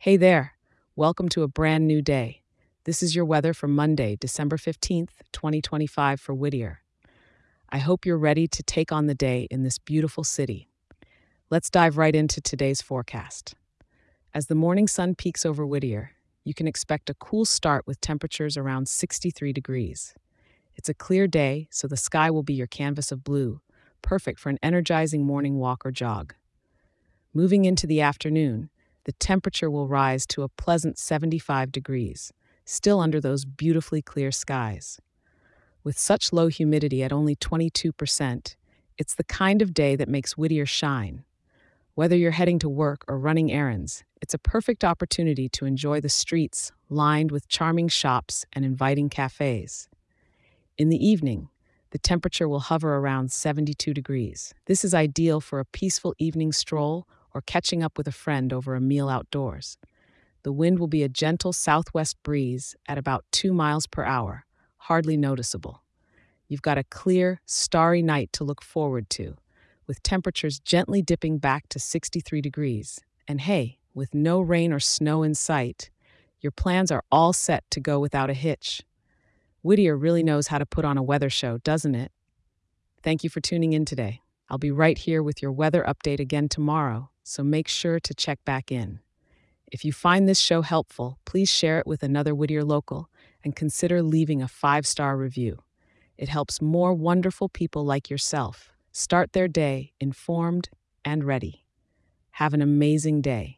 Hey there. Welcome to a brand new day. This is your weather for Monday, December 15th, 2025 for Whittier. I hope you're ready to take on the day in this beautiful city. Let's dive right into today's forecast. As the morning sun peeks over Whittier, you can expect a cool start with temperatures around 63 degrees. It's a clear day, so the sky will be your canvas of blue, perfect for an energizing morning walk or jog. Moving into the afternoon, the temperature will rise to a pleasant 75 degrees, still under those beautifully clear skies. With such low humidity at only 22%, it's the kind of day that makes Whittier shine. Whether you're heading to work or running errands, it's a perfect opportunity to enjoy the streets lined with charming shops and inviting cafes. In the evening, the temperature will hover around 72 degrees. This is ideal for a peaceful evening stroll or catching up with a friend over a meal outdoors. The wind will be a gentle southwest breeze at about 2 miles per hour, hardly noticeable. You've got a clear, starry night to look forward to, with temperatures gently dipping back to 63 degrees. And hey, with no rain or snow in sight, your plans are all set to go without a hitch. Whittier really knows how to put on a weather show, doesn't it? Thank you for tuning in today. I'll be right here with your weather update again tomorrow, so make sure to check back in. If you find this show helpful, please share it with another Whittier local and consider leaving a 5-star review. It helps more wonderful people like yourself start their day informed and ready. Have an amazing day.